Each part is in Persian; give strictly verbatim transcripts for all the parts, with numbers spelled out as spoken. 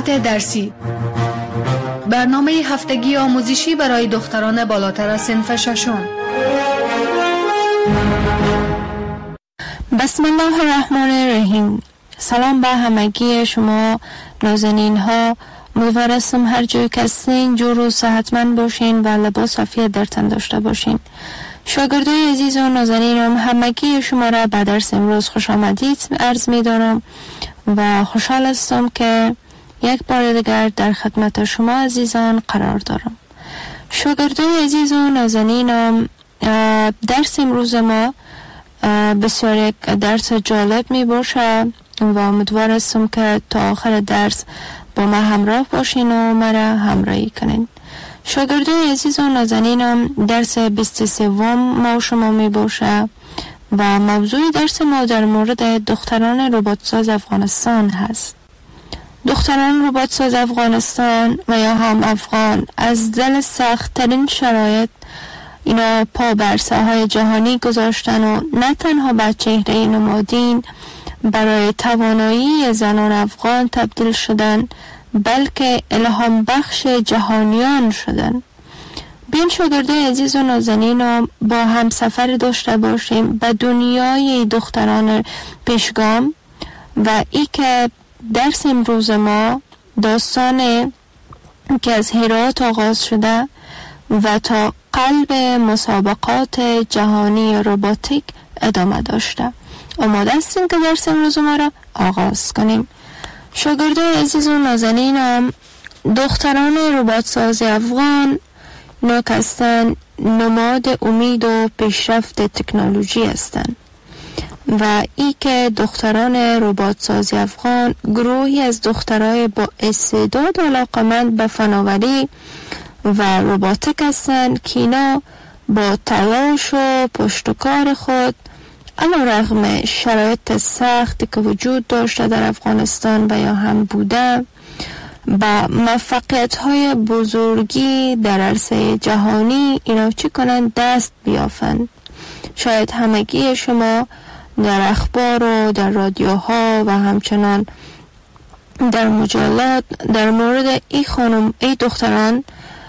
ساعت درسی، برنامه هفتگی آموزشی برای دختران بالاتر از صنف ششم. بسم الله الرحمن الرحیم. سلام به همگی شما نازنین ها. امیدوارم هر جای که هستین جور و صحتمند باشین و لباس عافیت در تن داشته باشین. شاگردای عزیز و نازنینم، همگی شما را به درس امروز خوش آمدید عرض می دارم و خوشحال هستم که یک بار دیگر در خدمت شما عزیزان قرار دارم. شاگردای عزیز و نازنینم، درس امروز ما بسیار یک درس جالب می باشه و امیدوار هستم که تا آخر درس با ما همراه باشین و مرا همراهی کنین. شاگردای عزیز و نازنینم، درس بیست و سه ما شما می باشه و موضوع درس ما در مورد دختران رباتساز افغانستان هست. دختران رباتساز افغانستان و یا هم افغان از دل سخت ترین شرایط اینا پا بر ساحه جهانی گذاشتن و نه تنها به چهره نمادین برای توانایی زنان افغان تبدیل شدن، بلکه الهام بخش جهانیان شدن. بیاین شاگردای عزیز و نازنین با هم سفر داشته باشیم به دنیای دختران پیشگام و ای که درس امروز ما داستان که از هرات آغاز شده و تا قلب مسابقات جهانی رباتیک ادامه داشته. آماده هستیم که درس امروز ما را آغاز کنیم. شاگردای عزیز و نازنینم، دختران رباتساز افغان نوکستن نماد امید و پیشرفت تکنولوژی هستند و ای که دختران رباتساز افغان گروهی از دخترای با استعداد علاقمند به فناوری و رباتیک هستند که اینا با تلاش و پشتکار خود علیرغم شرایط سختی که وجود داشته در افغانستان و یا هم بوده با موفقیت های بزرگی در عرصه جهانی اینا چی کنند؟ دست بیافند. شاید همگی شما در اخبار و در رادیوها و همچنان در مجلات در مورد ای خانم ای دختران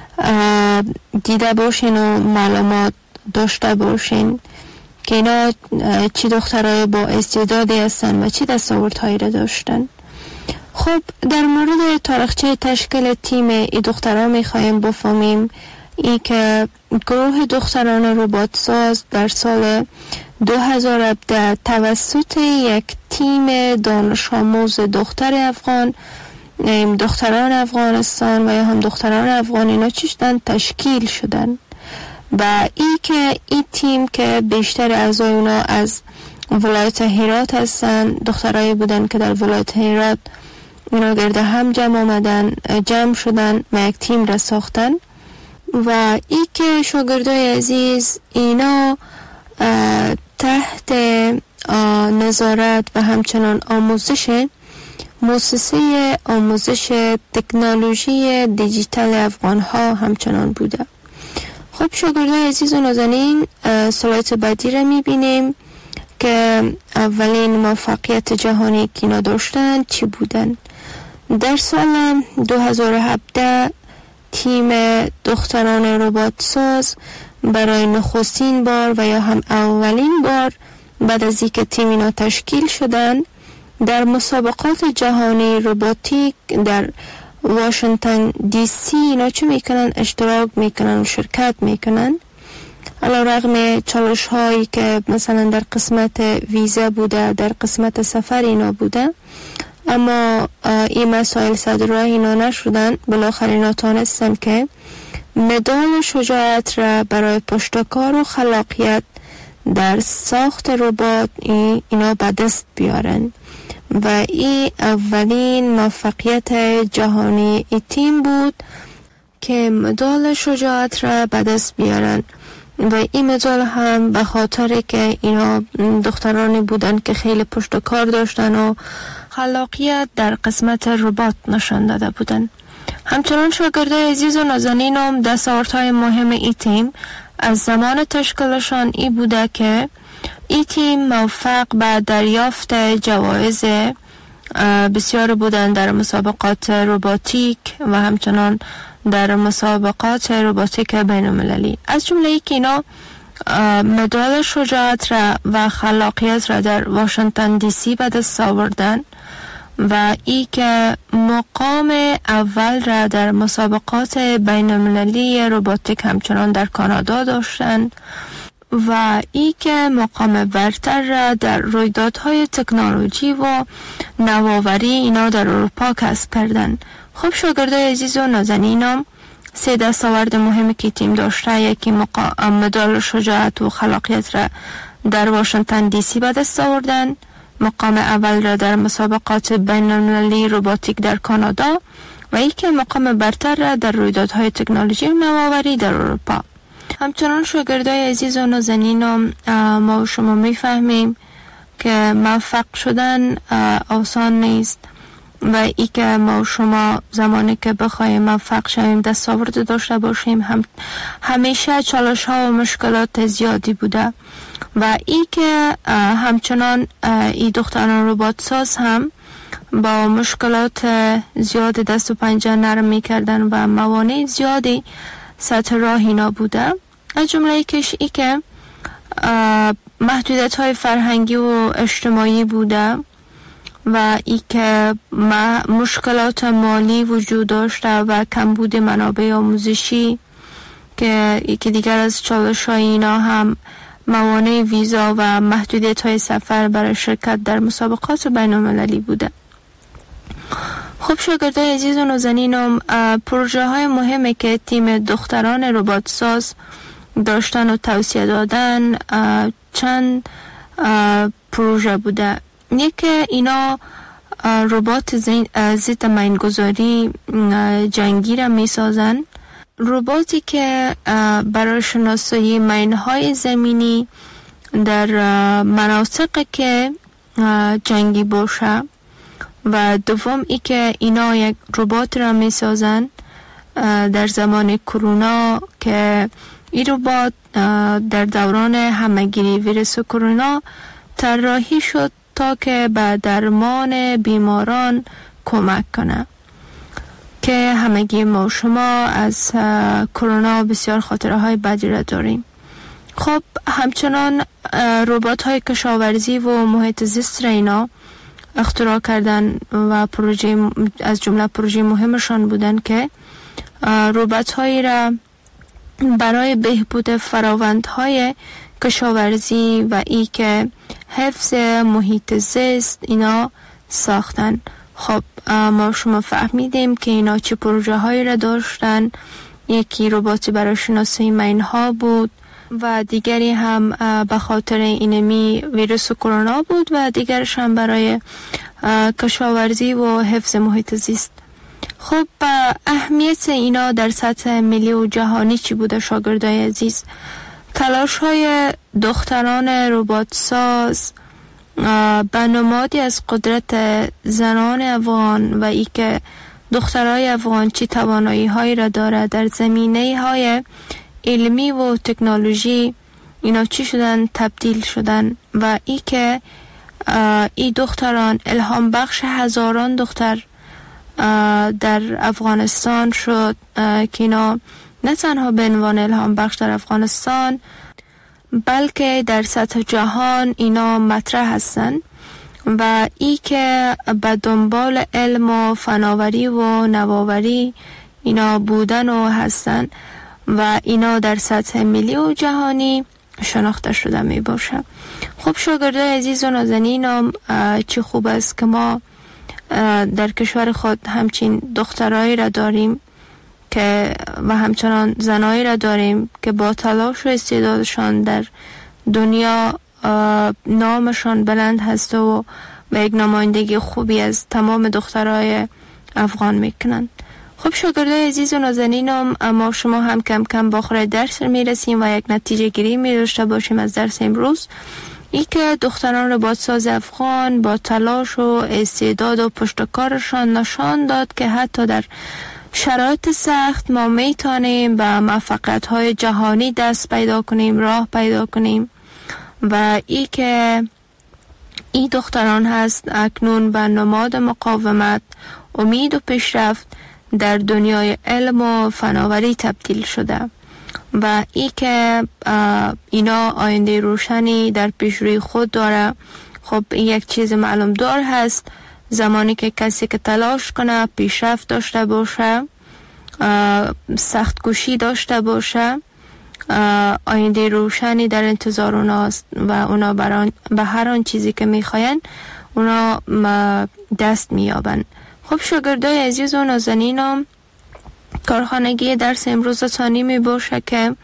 دیده باشین و معلومات داشته باشین که اینا چی دخترای با استعدادی هستن و چی دستاوردهایی را داشتن. خب در مورد تاریخچه تشکیل تیم ای دختران میخوایم بفهمیم. ای که گروه دختران رباتساز در سال دو هزار و هفده توسط یک تیم دانش آموز دختر افغان، دختران افغانستان و یا هم دختران افغان اینا چیشتن تشکیل شدن و ای که این تیم که بیشتر اعضای اونا از ولایت هرات هستن، دخترایی بودن که در ولایت هرات اونا گرده هم جمع آمدن جمع شدن و یک تیم را ساختن و ای که شاگردای عزیز اینا تحت نظارت و همچنان آموزش مؤسسه آموزش تکنولوژی دیجیتال افغان ها همچنان بوده. خب شاگردای عزیز و نازنین، سلایت بعدی را میبینیم که اولین موفقیت جهانی که اینا داشتن چی بودن. در سال دو هزار و هفده تیم دختران رباتساز برای نخستین بار و یا هم اولین بار بعد از اینکه تیم اینا تشکیل شدن در مسابقات جهانی رباتیک در واشنگتن دی سی اینا چه میکنن؟ اشتراک میکنن و شرکت میکنن. علیرغم چالش هایی که مثلا در قسمت ویزا بوده، در قسمت سفر اینا بوده، اما این مسائل صدر راه اینا نشدن. بالاخره اینا تانستن که مدال شجاعت را برای پشتکار و خلاقیت در ساخت ربات اینا به دست بیارن و این اولین موفقیت جهانی ای تیم بود که مدال شجاعت را به دست بیارن و این مدال هم به خاطر که اینا دخترانی بودن که خیلی پشت کار داشتن و خلاقیت در قسمت ربات نشان داده بودن. همچنان شاگردای عزیز و نازنینم، دستاوردهای مهم ای تیم از زمان تشکیلشان ای بوده که ای تیم موفق به دریافت جوایز بسیار بودن در مسابقات روباتیک و همچنان در مسابقات روباتیک بین المللی. از جمله ای که اینا مدال شجاعت را و خلاقیت را در واشنگتن دی سی به دست آوردن و ای که مقام اول را در مسابقات بین المللی روباتیک همچنان در کانادا داشتن و ای که مقام برتر را در رویدادهای تکنولوژی و نوآوری اینا در اروپا کسب کردن. خب شاگردای عزیز و نازنینم، سه دستاورد مهمی که تیم داشته، یکی مقام مدال شجاعت و خلاقیت را در واشنگتن دی سی به دست آوردن، مقام اول را در مسابقات بین المللی روباتیک در کانادا و یکی مقام برتر را در رویدادهای تکنولوژی و نوآوری در اروپا. همچنان شاگردای عزیز و نازنینم، ما و شما میفهمیم که موفق شدن آسان نیست و ای که ما و شما زمانی که بخوایم موفق شویم دستاورد داشته باشیم هم همیشه چالش ها و مشکلات زیادی بوده و ای که همچنان ای دختران ربات ساز هم با مشکلات زیاد دست و پنجه نرم می کردن و موانع زیادی سطح راه اینا بوده. از جمله کش ای که محدودیت های فرهنگی و اجتماعی بوده و ای که مشکلات مالی وجود داشته و کمبود منابع آموزشی که یکی دیگر از چالش های اینا هم موانع ویزا و محدودیت های سفر برای شرکت در مسابقات بین المللی بوده. خب شاگردای عزیز و نازنینم، پروژه های مهمی که تیم دختران ربات ساز داشتن و توصیه دادن چند پروژه بوده. یکی اینا ربات ضد میانگذاری جنگی را می سازن، رباتی که برای شناسایی مینهای زمینی در مناطقی که جنگی باشه و دوم ای که اینا یک ربات را می سازن در زمان کرونا که این ربات در دوران همهگیری ویروس کرونا طراحی شد تا که به درمان بیماران کمک کنه که همگی ما و شما از کرونا بسیار خاطره های بدی را داریم. خب همچنان ربات های کشاورزی و محیط زیست را اینا اختراع کردن و پروژه از جمله پروژه مهمشان بودن که ربات هایی را برای بهبود فراوندهای کشاورزی و ای که حفظ محیط زیست اینا ساختن. خب ما شما فهمیدیم که اینا چه پروژه هایی را داشتن. یکی رباتی برای شناسایی مینها بود و دیگری هم به خاطر اینمی ویروس کرونا بود و دیگرش هم برای کشاورزی و حفظ محیط زیست. خب اهمیت اینا در سطح ملی و جهانی چی بوده شاگردای عزیز؟ تلاش های دختران ربات ساز به نمادی از قدرت زنان افغان و ای که دخترای افغان چی توانایی هایی را داره در زمینه های علمی و تکنولوژی اینا چی شدن تبدیل شدن و ای که ای دختران الهام بخش هزاران دختر در افغانستان شد که اینا نه تنها به عنوان الهام بخش در افغانستان بلکه در سطح جهان اینا مطرح هستن و ای که به دنبال علم و فناوری و نوآوری اینا بودن و هستن و اینا در سطح ملی و جهانی شناخته شده می باشه. خب شاگردای عزیز و نازنینم، چه خوب است که ما در کشور خود همچین دخترایی را داریم که و همچنان زنایی را داریم که با تلاش و استعدادشان در دنیا نامشان بلند هست و به یک نمایندگی خوبی از تمام دخترای افغان میکنند. خب شاگردای عزیز و نازنینم، اما شما هم کم کم با آخر درس میرسیم و یک نتیجه گیری می داشته باشیم از درس امروز. ای که دختران ربات ساز افغان با تلاش و استعداد و پشتکارشان نشان داد که حتی در شرایط سخت ما میتونیم به موفقیت های جهانی دست پیدا کنیم، راه پیدا کنیم و ای که این دختران هست اکنون به نماد مقاومت، امید و پیشرفت در دنیای علم و فناوری تبدیل شده و ای که اینا آینده روشنی در پیش روی خود داره. خب یک چیز معلوم دار هست، زمانی که کسی که تلاش کنه، پیشرفت داشته باشه، سخت کوشی داشته باشه، آینده روشنی در انتظار اوناست و اونا بران به هر آن چیزی که میخواین اونا دست میابن. خب شاگردای عزیز و نازنینم، کارخانگی درس امروز تانی می باشه که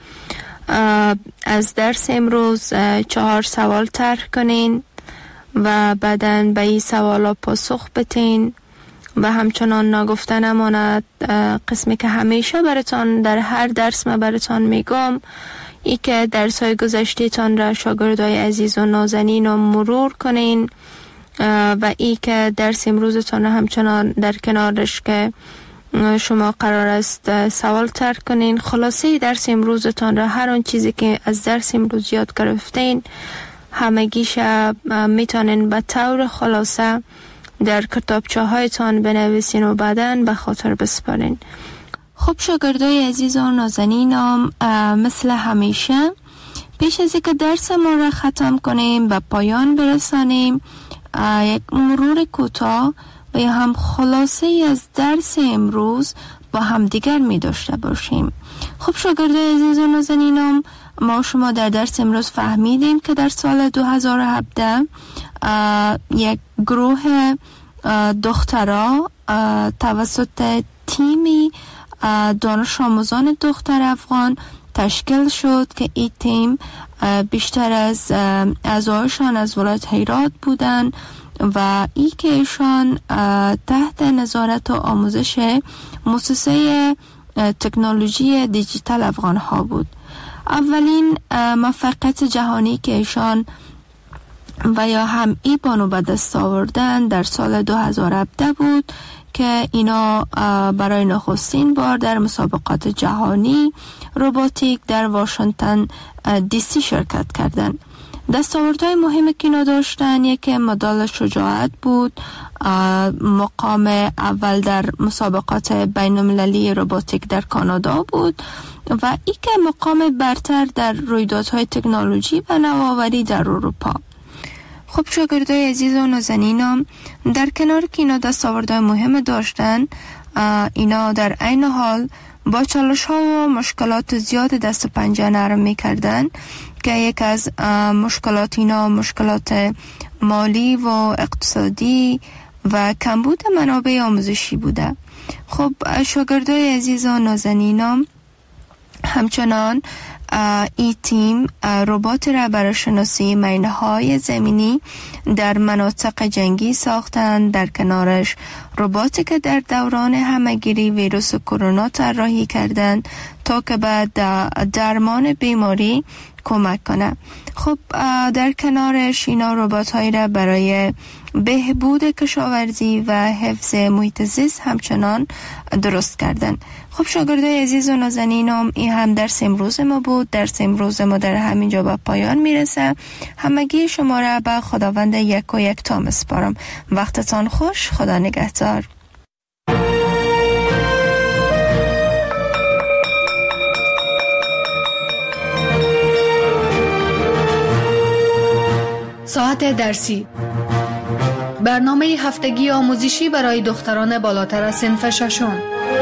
از درس امروز چهار سوال طرح کنین و بعداً به این سوالا پاسخ بتین و همچنان نگفته نماند قسمی که همیشه براتان در هر درس ما براتان میگم، ای که درس های گذشته تان را شاگردای عزیز و نازنین رو مرور کنین و ای که درس امروزتان همچنان در کنارش که شما قرار است سوال طرح کنین. خلاصه درس امروزتان را، هر آن چیزی که از درس امروز یاد گرفتین همگیش میتونین به طور خلاصه در کتابچه هایتان بنویسین و بعداً به خاطر بسپارین. خب شاگردای عزیز و نازنینم، مثل همیشه پیش از اینکه درس ما را ختم کنیم و پایان برسانیم، یک مرور کوتاه و یا هم خلاصه ای از درس امروز با هم دیگر می داشته باشیم. خب شاگردای عزیز و نازنینم، ما شما در درس امروز فهمیدیم که در سال دو هزار و هفده یک گروه دخترها توسط تیمی دانش آموزان دختر افغان تشکیل شد که این تیم بیشتر از اعضایشان از ولایت هرات بودند و ای که ایشان تحت نظارت و آموزش مؤسسه تکنولوژی دیجیتال افغان ها بود. اولین موفقیت جهانی که ایشان و یا هم ای بانو به دست آوردن در سال دو هزار و هفده بود که اینا برای نخستین بار در مسابقات جهانی روباتیک در واشنگتن دی سی شرکت کردند. دستاوردهای مهمی که اینا داشتن، یکی مدال شجاعت بود، مقام اول در مسابقات بین المللی روباتیک در کانادا بود و ای که مقام برتر در رویدادهای تکنولوژی و نوآوری در اروپا. خب شاگردای عزیز و نازنینم، در کنار که اینا دستاوردهای مهم داشتن، اینا در عین حال با چالش ها و مشکلات زیاد دست و پنجه نرم میکردن که یک از مشکلات اینا مشکلات مالی و اقتصادی و کمبود منابع آموزشی بوده. خب شاگردای عزیز و نازنینم، همچنان ای تیم ربات را برای شناسی مینهای زمینی در مناطق جنگی ساختند. در کنارش رباتی که در دوران همهگیری ویروس کرونا طراحی کردند تا که بعد درمان بیماری کمک کنه. خب در کنارش اینا ربات هایی را برای بهبود کشاورزی و حفظ محیط زیست همچنان درست کردن. خب شاگردای عزیز و نازنینم، این هم درس امروز ما بود. درس امروز ما در همینجا به پایان میرسه. همگی شما را به خداوند یک و یک تا میسپارم. وقتتان خوش. خدا نگهدار. ساعت درسی، برنامه هفتگی آموزشی برای دختران بالاتر از صنف ششم.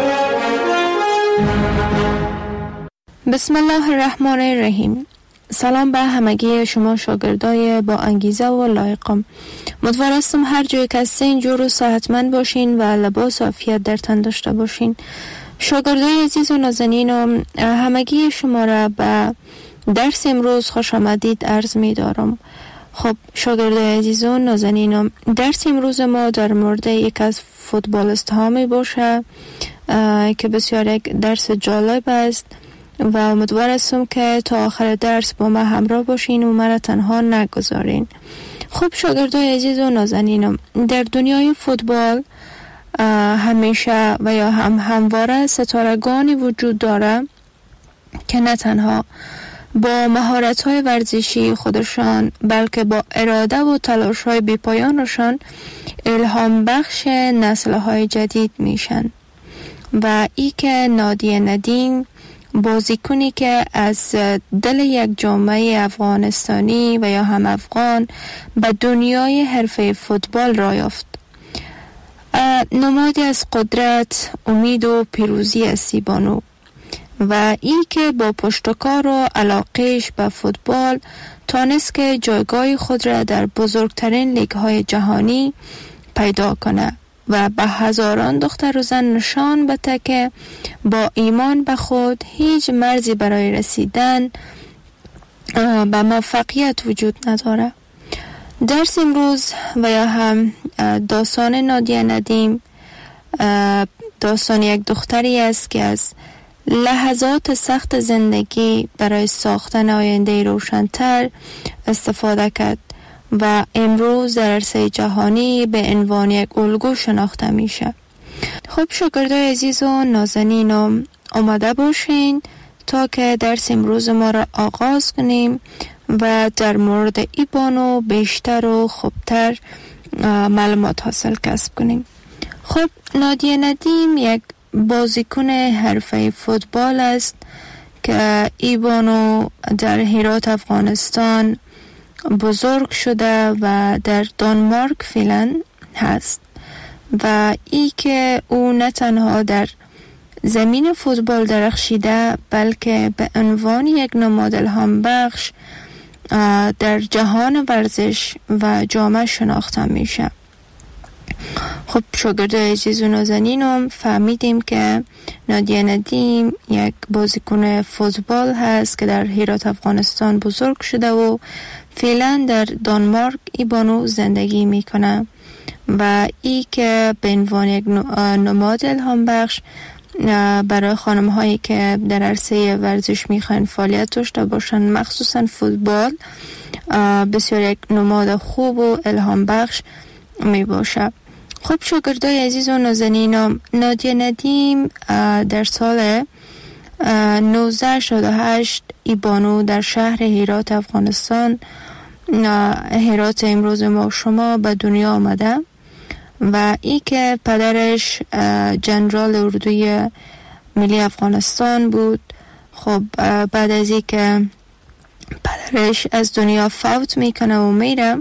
بسم الله الرحمن الرحیم. سلام به همگی شما شاگردای با انگیزه و لایقم. امیدوارم هر جای که هستین جور و صحتمند باشین و لباس و عافیت در تن داشته باشین. شاگردای عزیز و نازنینم، همگی شما را به درس امروز خوش آمدید عرض می دارم. خب شاگردای عزیز و نازنینم، درس امروز ما در مورد یک از فوتبالیست ها می باشه که بسیار یک درس جالب است و امیدوار هستم که تا آخر درس با ما همراه باشین و مرا تنها نگذارین. خب شاگردای عزیز و نازنینم، در دنیای فوتبال همیشه و یا هم همواره ستارگانی وجود داره که نه تنها با مهارت‌های ورزشی خودشان بلکه با اراده و تلاش‌های بی‌پایانشان الهام بخش نسل‌های جدید میشن. و ای که نادیه ندیم بازیکنی که از دل یک جامعه افغانستانی و یا هم افغان به دنیای حرفه فوتبال را یافت. نمادی از قدرت، امید و پیروزی است بانو، و ای که با پشتکار و علاقهش به فوتبال تانست که جایگاه خود را در بزرگترین لیگ‌های جهانی پیدا کنه و به هزاران دختر و زن نشان بده که با ایمان به خود هیچ مرزی برای رسیدن به موفقیت وجود نداره. درس امروز و یا هم داستان نادیه ندیم داستان یک دختری است که از لحظات سخت زندگی برای ساختن آینده روشن‌تر استفاده کرد و امروز در عرصه جهانی به عنوان یک الگو شناخته میشه. خب شاگردای عزیز و نازنین آماده باشین تا که درس امروز ما را آغاز کنیم و در مورد ای بانو بیشتر و خوبتر معلومات حاصل کسب کنیم. خب نادیه ندیم یک بازیکن حرفه فوتبال است که ای بانو در هرات افغانستان بزرگ شده و در دانمارک فعلا هست و ای که او نه تنها در زمین فوتبال درخشیده بلکه به عنوان یک نماد الهام بخش در جهان ورزش و جامعه شناخته میشه. خب شاگردای عزیز و نازنینم فهمیدیم که نادیه ندیم یک بازیکن فوتبال هست که در هرات افغانستان بزرگ شده و فعلا در دانمارک ای بانو زندگی میکنه و ای که به عنوان یک نماد الهام بخش برای خانم هایی که در عرصه ورزش میخوان فعالیت داشته باشن مخصوصا فوتبال بسیار یک نماد خوب و الهام بخش می باشه. خب شاگردای عزیز و نازنینم نادیه ندیم در سال نوزده شصت و هشت ای بانو در شهر هرات افغانستان هرات امروز ما شما به دنیا آمده و ای که پدرش جنرال اردوی ملی افغانستان بود. خب بعد از ای که پدرش از دنیا فوت میکنه و میره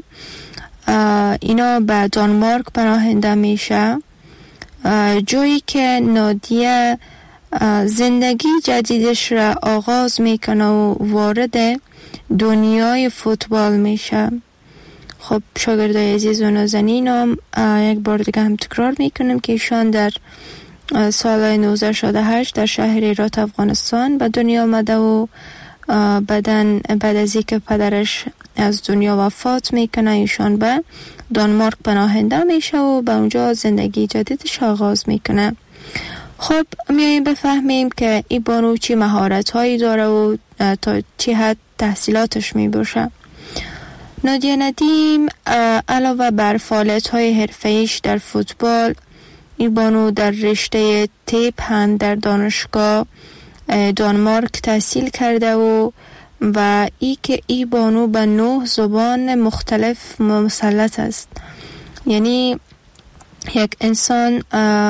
اینا به دانمارک پناهنده میشه، جایی که نادیه زندگی جدیدش را آغاز میکنه و وارد دنیای فوتبال میشه. خب شاگردای عزیز و نازنینم یک بار دیگه هم تکرار میکنم که ایشان در سال نوزده شصت و هشت در شهر هرات افغانستان به دنیا آمده و بعدن بعد از اینکه پدرش از دنیا وفات میکنه ایشان به دانمارک پناهنده میشه و به اونجا زندگی جدیدش آغاز میکنه. خب میاییم بفهمیم که ای بانو چی مهارت هایی داره و تا چی حد تحصیلاتش میباشه. نادیه ندیم علاوه بر فعالیت های حرفه‌ایش در فوتبال، ای بانو در رشته تیپ هم در دانشگاه دانمارک تحصیل کرده و و ای که ای بانو به نه زبان مختلف مسلط است. یعنی یک انسان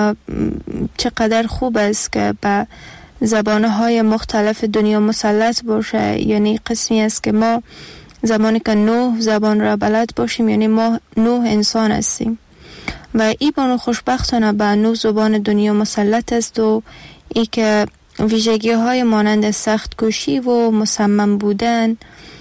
چقدر خوب است که به زبانهای مختلف دنیا مسلط باشه. یعنی قسمی است که ما زمانی که نه زبان را بلد باشیم یعنی ما نه انسان هستیم و ای بانو خوشبختانه به نه زبان دنیا مسلط است و ای که ویژگی های مانند سخت کوشی و مصمم بودن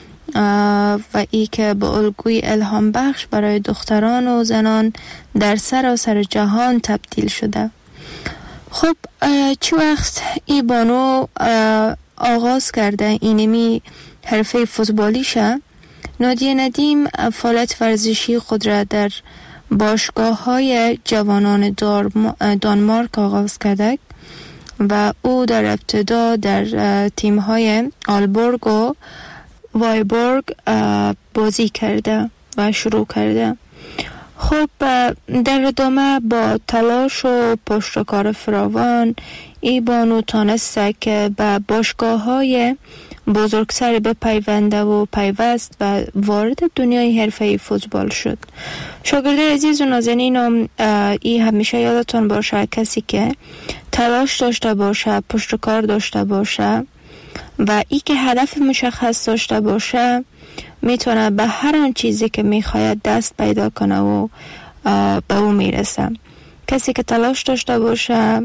و ای که به الگوی الهام بخش برای دختران و زنان در سراسر جهان تبدیل شده. خب چه وقت ای بانو آغاز کرده اینمی حرفه فوتبالیشه؟ نادیه ندیم فعالیت ورزشی خود را در باشگاه های جوانان دانمارک آغاز کرده و او در ابتدا در تیم های آلبورگ و وایبورگ بازی کرده و شروع کرده. خب در ادامه با تلاش و پشتکار فراوان ای بانو تانسته که به باشگاه های بزرگتر بپیونده و پیوست و وارد دنیای حرفه‌ای فوتبال شد. شاگرد عزیز و نازنینم، ای همیشه یادتون باشه کسی که تلاش داشته باشه، پشتکار داشته باشه و ای که هدف مشخص داشته باشه میتونه به هر آن چیزی که میخواید دست پیدا کنه و به او میرسه. کسی که تلاش داشته باشه،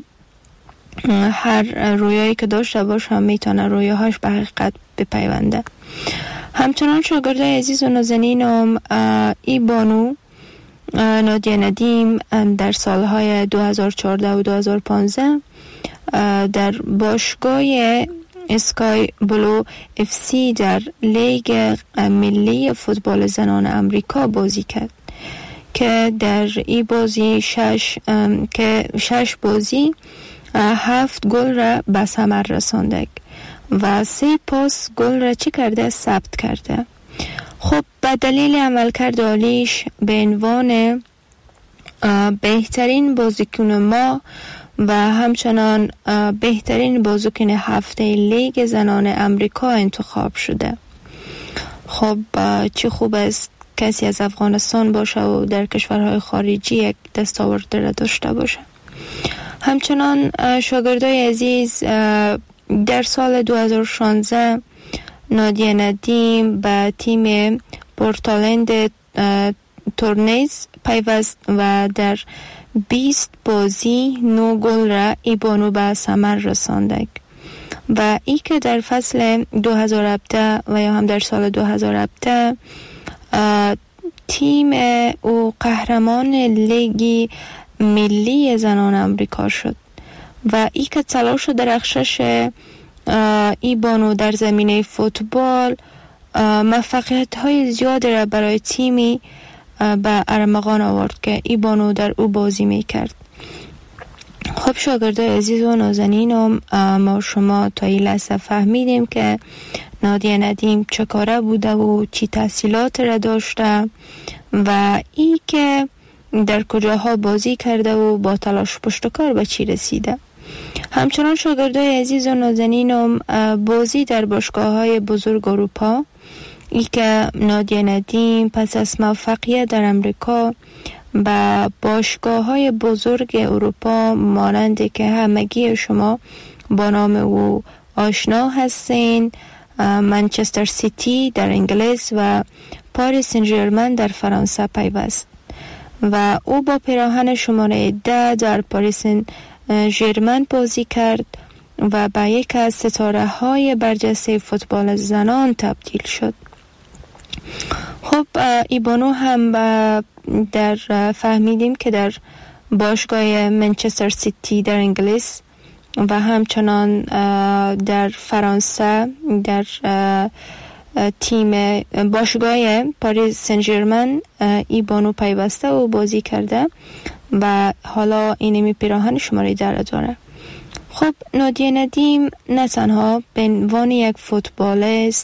هر رویایی که داشته باشه میتونه رویاهاش به حقیقت بپیونده. همچنان شاگردای عزیز و نازنینم، ای بانو نادیه ندیم در سالهای دو هزار و چهارده و دو هزار و پانزده در باشگاه اسکای بلو اف سی در لیگ ملی فوتبال زنان امریکا بازی کرد که در این بازی شش که شش بازی هفت گل را به ثمر رسانده و سه پاس گل را چی کرده؟ ثبت کرده. خب به دلیل عملکرد عالیش به عنوان بهترین بازیکن ما و همچنان بهترین بازیکن هفته لیگ زنان امریکا انتخاب شده. خب چه خوب است کسی از افغانستان باشه و در کشورهای خارجی یک دستاورد را داشته باشه. همچنان شاگردای عزیز، در سال دو هزار و شانزده نادیه ندیم به تیم پورتلند تورنیز پیوست و در بیست بازی نو گل را ای بانو به ثمر رسانده و ای که در فصل دو هزار و هفده و یا هم در سال دو هزار و هفده تیم او قهرمان لیگ ملی زنان امریکا شد و ای که تلاش و درخشش ای بانو در زمینه فوتبال موفقیت های زیاد را برای تیمی به ارمغان آورد که ای بانو در او بازی می کرد. خب شاگردای عزیز و نازنینم، ما شما تا این لحظه فهمیدیم که نادیه ندیم چه کاره بوده و چی تحصیلات را داشته و ای که در کجاها بازی کرده و با تلاش پشتکار به چی رسیده. همچنان شاگردای عزیز و نازنینم، بازی در باشگاه‌های بزرگ اروپا، ای که نادیه ندیم پس از موفقیت در امریکا با باشگاه‌های بزرگ اروپا مانند که همگی شما با نام او آشنا هستین، منچستر سیتی در انگلیس و پاریس سن ژرمن در فرانسه پیوست و او با پیراهن شماره ده در پاریس سن ژرمن بازی کرد و به یک از ستاره های برجسته فوتبال زنان تبدیل شد. خب ای بانو هم در فهمیدیم که در باشگاه منچستر سیتی در انگلیس و همچنان در فرانسه در تیم باشگاه پاریس سن ژرمن ای بانو پیوسته و بازی کرده و حالا اینمی پیراهن شماره در داره. خب نادیه ندیم نه تنها به عنوان یک فوتبالیست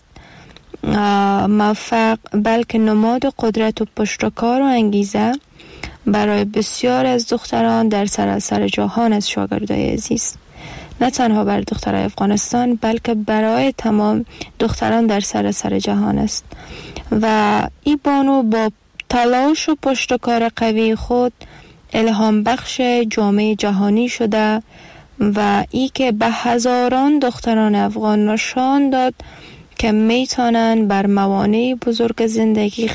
موفق بلکه نماد قدرت و پشتکار و انگیزه برای بسیار از دختران در سراسر جهان از شاگردای عزیز، نه تنها برای دخترای افغانستان بلکه برای تمام دختران در سراسر جهان است و ای بانو با تلاش و پشتکار قوی خود الهام بخش جامعه جهانی شده و ای که به هزاران دختران افغان نشان داد که میتونن بر موانع بزرگ زندگی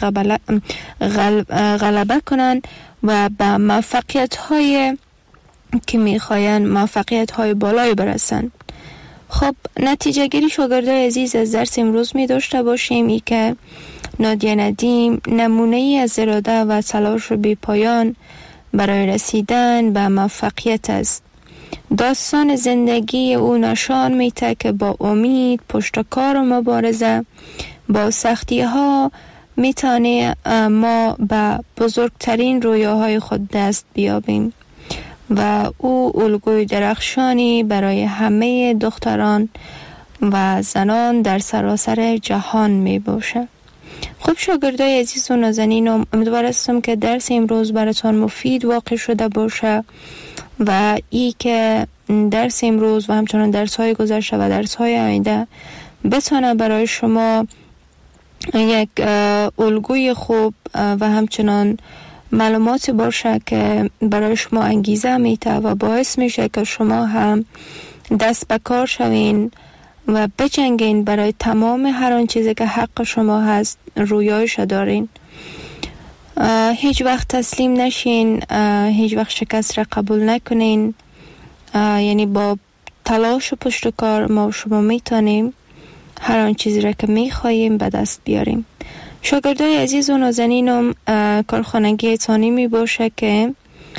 غلبه کنن و به موفقیت های که میخواین موفقیت های بالای برسن. خب نتیجه گیری شاگردای عزیز از درس امروز می داشته باشیم ای که نادیه ندیم نمونه ای از اراده و تلاش بی پایان برای رسیدن به موفقیت است. داستان زندگی او نشان میده که با امید، پشتکار و مبارزه با سختی ها میتونه ما به بزرگترین رویاهای خود دست بیابیم و او الگوی درخشانی برای همه دختران و زنان در سراسر جهان می باشه. خب شاگردای عزیز و نازنینم، امیدوار هستم که درس امروز براتون مفید واقع شده باشه و ای که درس امروز و همچنان درس های گذشته و درس های آینده بتونه برای شما یک الگوی خوب و همچنان معلوماتی باشه که برای شما انگیزه میده و باعث میشه که شما هم دست به کار شوین و بجنگین برای تمام هر آن چیزی که حق شما هست، رویایش دارین. هیچ وقت تسلیم نشین، هیچ وقت شکست را قبول نکنین. یعنی با تلاش و پشت کار ما و شما میتونیم هر آن چیزی را که میخواییم به دست بیاریم. شاگردای عزیز و نازنینم، کارخانگی تانی می باشه که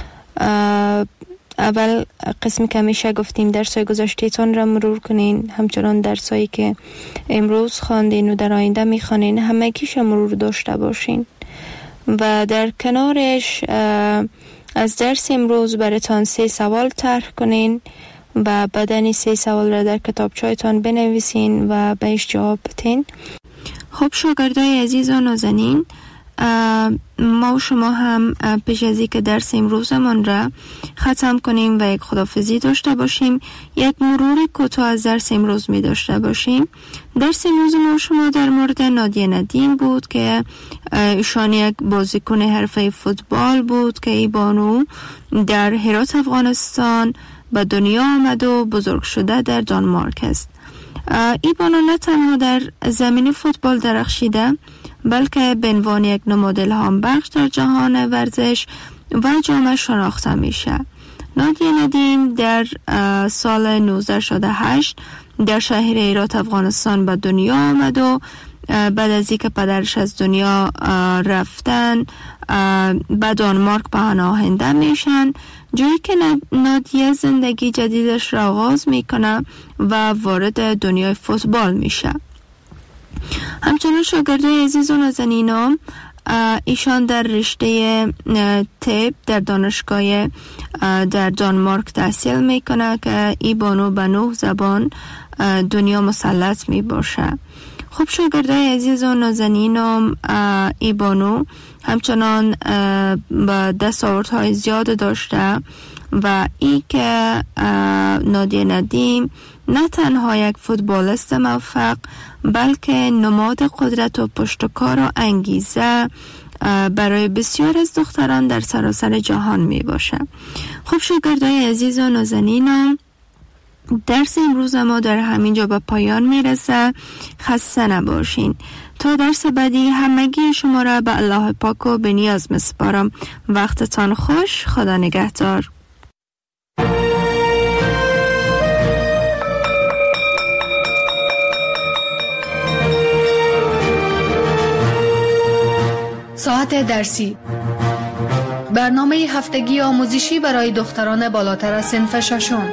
اول قسمی که همیشه گفتیم درسای گذشته‌تان را مرور کنین، همچنان درسایی که امروز خواندین و در آینده میخوانین همگیش مرور داشته باشین و در کنارش از درس امروز براتان سه سوال طرح کنین و بعدن سه سوال را در کتابچه‌تان بنویسین و بهش جواب بدین. خب شاگردای عزیز و نازنین، ما و شما هم پیش از اینکه درس امروزمان را ختم کنیم و یک خداحافظی داشته باشیم، یک مرور کوتاه از درس امروز می داشته باشیم. درس امروز ما و شما در مورد نادیه ندیم بود که ایشان یک بازیکن حرفه فوتبال بود که ای بانو در هرات افغانستان به دنیا آمد و بزرگ شده در دانمارک است. ای بانو نه تنها در زمین فوتبال درخشیده، بلکه به عنوان یک نماد الهام بخش در جهان ورزش و جامعه شناخته میشه. نادیه ندیم در سال نوزده شصت و هشت در شهر هرات افغانستان به دنیا آمد و بعد از اینکه پدرش از دنیا رفتن به دانمارک پناهنده میشن، جایی که نادیه زندگی جدیدش را آغاز میکنه و وارد دنیای فوتبال میشه. همچنان شاگردای عزیز و نازنینم، ایشان در رشته طب در دانشگاه در دانمارک تحصیل میکنه که ای بانو به نه زبان دنیا مسلط می باشه. خب شاگردای عزیز و نازنینم، ای بانو همچنان به دستاوردهای زیاد داشته و ای که نادیه ندیم نه تنها یک فوتبالیست موفق، بلکه نماد قدرت و پشتکار و انگیزه برای بسیار از دختران در سراسر جهان می باشه. خب شاگردای عزیز و نازنینم، درس امروز ما در همینجا به پایان می رسه. خسته نباشین. تا درس بعدی همگی شما را به الله پاک و به نیاز می سپارم. وقتتان خوش. خدا نگهدار. ساعت درسی، برنامه هفتگی آموزشی برای دختران بالاتر از صنف ششم.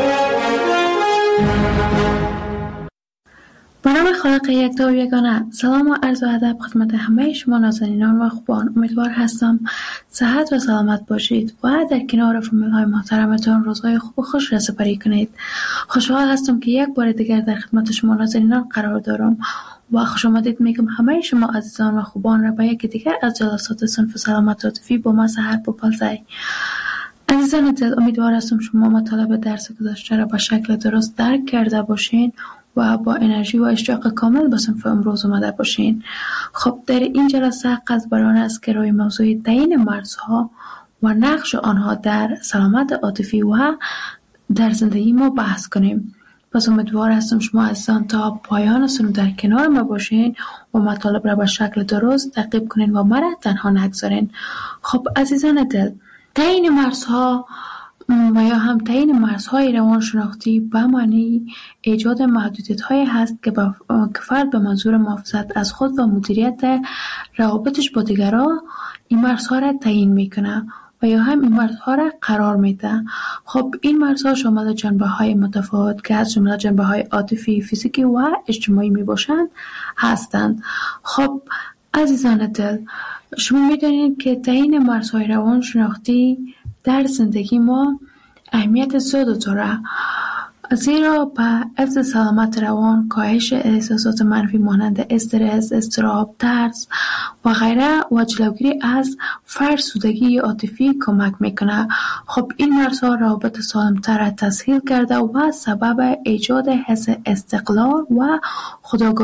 به نام خالق یکتا و یگانه، سلام و عرض و ادب خدمت همه شما نازنینان و خوبان. امیدوار هستم صحت و سلامت باشید و در کنار فامیل های محترمتان روزهای خوب و خوش را سپری کنید. خوشحال هستم که یک بار دیگر در خدمت شما نازنینان قرار دارم و خوش آمدید میگم همه شما عزیزان و خوبان را به یک دیگر از جلسات صنف سلامت عاطفی با ما سحر پوپلزی. عزیزان دل، امیدوار هستم شما مطالب درس گذشته را به شکل درست درک کرده باشین و با انرژی و اشتیاق کامل به صنف امروز اومده باشین. خب در این جلسه قصد بر آن است که روی موضوع تعیین مرزها و نقش آنها در سلامت عاطفی و در زندگی ما بحث کنیم. پس امیدوار هستم شما عزیزان تا پایان سنو در کنار ما باشین و مطالب را به شکل درست تعقیب کنین و مرا تنها نگذارین. خب عزیزان دل، تعیین مرزها و یا هم تعیین مرزهای روانشناختی به معنی ایجاد محدودیت‌هایی هست که فرد به منظور محافظت از خود و مدیریت روابطش با دیگران این مرزها را تعیین میکنه و یا هم این مرزها را قرار میده. خب این مرزها شامل جنبه‌های متفاوت که از جمله جنبه‌های عاطفی، فیزیکی و اجتماعی میباشند هستند. خب عزیزان دل، شما میدونید که تعیین مرزهای روانشناختی در زندگی ما اهمیت زیاد داره. زیرا به حفظ سلامت روان، کاهش احساسات منفی مانند استرس، اضطراب، ترس و غیره و جلوگیری از فرسودگی عاطفی کمک میکنه. خب این مرزها روابط سالمتر تسهیل کرده و سبب ایجاد حس استقلال و خودآگاهی